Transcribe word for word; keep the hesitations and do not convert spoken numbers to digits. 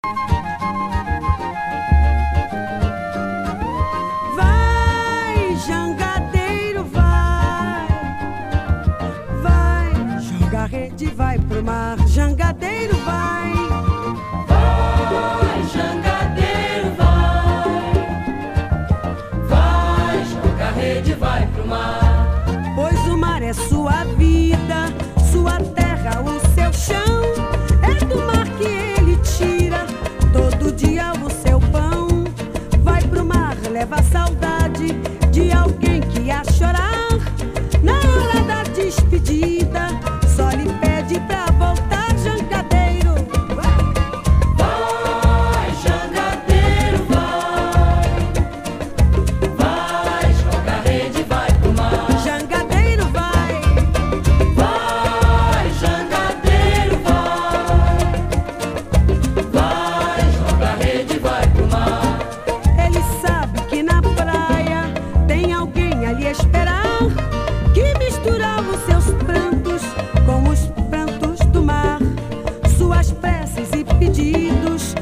Vai, jangadeiro, vai, vai, joga a rede, vai pro mar. Jangadeiro, vai, vai, jangadeiro, vai, vai, joga a rede, vai pro mar. Pois o mar é sua vida, sua terra, o seu chão. É do mar que ele tira todo dia o seu pão. Vai pro mar, leva a saudade de alguém que ia chorar. Na hora da despedida, só lhe pede pra voltar. Jangadeiro, vai, jangadeiro, vai, vai, joga a rede, vai pro mar. jangadeiro, vai, Vai, jangadeiro, vai, vai, joga a rede, vai pro mar. ele sabe que na praia tem alguém ali a esperar, que misturava os seus prantos com os prantos do mar, suas preces e pedidos